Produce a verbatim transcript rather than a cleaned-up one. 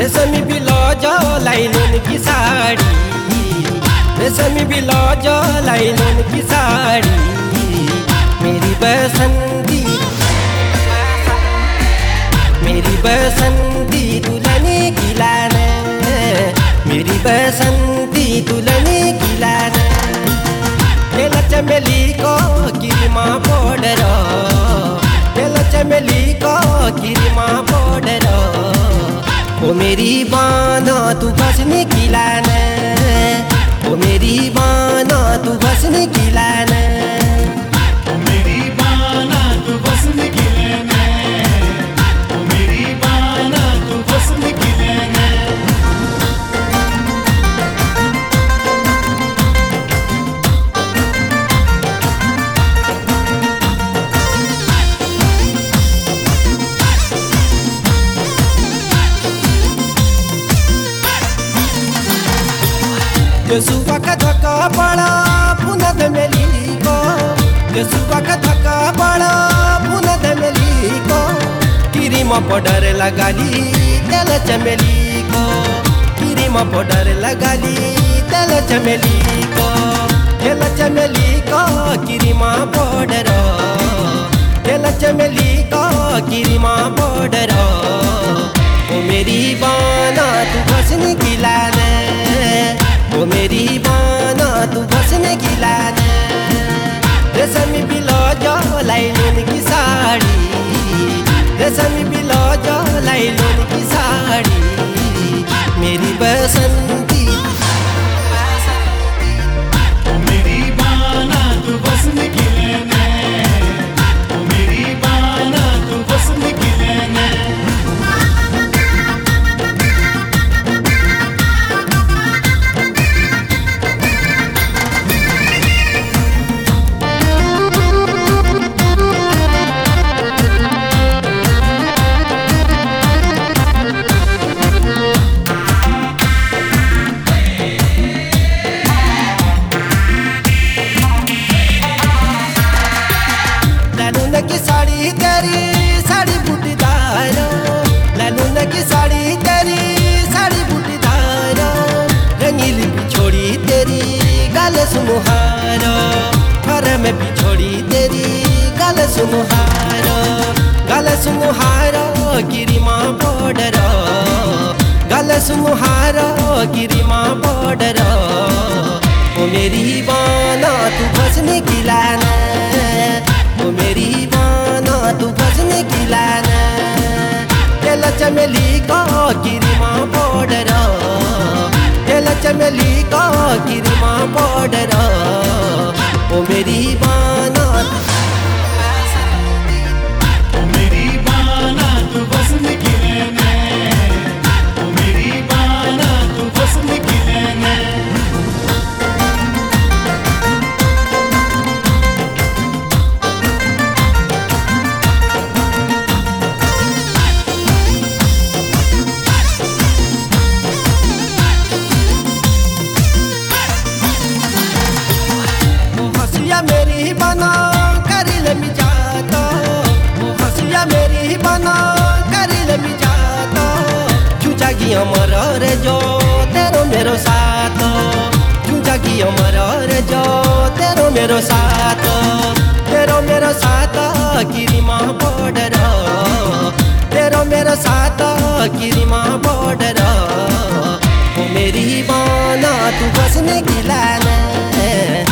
रेशमी ब्लाउज लाइलन की साड़ी, रेशमी ब्लाउज लाइलन की साड़ी, मेरी बसंती मेरी बसंती दुल्हनी की लान, मेरी बसंती दुल्हनी की लान। तेला चमेली को किरमा बॉर्डर, तेला चमेली को किरमा बॉर्डर, ओ मेरी बाना तू बसने की लान, ओ मेरी बाना तू बसने की लान, ओ मेरी बाना तू बसने की लान, ओ मेरी बाना तू बसने की लान। सुबह का धक्का पड़ा पुनद मेली को, सुबह का धक्का पड़ा पुनद मेली को, किरीमा पाउडर लगा ली तेल चमेली को, किरीमा पाउडर लगा ली तेल चमेली को, तेल चमेली को किरीमा पाउडर, तेल चमेली को किरीमा पाउडर, ओ मेरी बाना तू बसने की लान, ओ मेरी बाना तू बसने की लान। रेशमी ब्लाउज लाइलन की साड़ी, रेशमी ब्लाउज लाइलन की साड़ी, मेरी बसंती ओ मेरी बाना तू बसने की लान, ओ मेरी बाना तू बसने की लान। की साड़ी तेरी साड़ी बूटीदार, लालून की साड़ी तेरी साड़ी बूटीदार, रंगीली पिछोड़ी तेरी गाल सुमुहार, घर में पिछोड़ी तेरी गाल सुमुहार, गाल सुमुहार किरीमा बॉर्डर, गाल सुमुहार किरीमा बॉर्डर, ओ मेरी बाना तू बसने की लान, ओ मेरी बाना तू बसने की लान। तेल चमेली को किरीमा पाउडर, तेल चमेली को किरीमा पाउडर, ओ मेरी बाना ओ मेरी बाना तू बसने की लान, ओ मेरी बाना तू बसने की लान। मेरी बना करिल मिजाता, ओ हसिया मेरी बना करिल मिजाता, चूचा की अमर रे जो तेरो मेरो साथ, चूचा की अमर रे जो तेरो मेरो साथ, तेरो मेरो साथ किरीमा बॉर्डर, तेरो मेरो साथ किरीमा बॉर्डर, ओ मेरी बाना तू बसने की लान,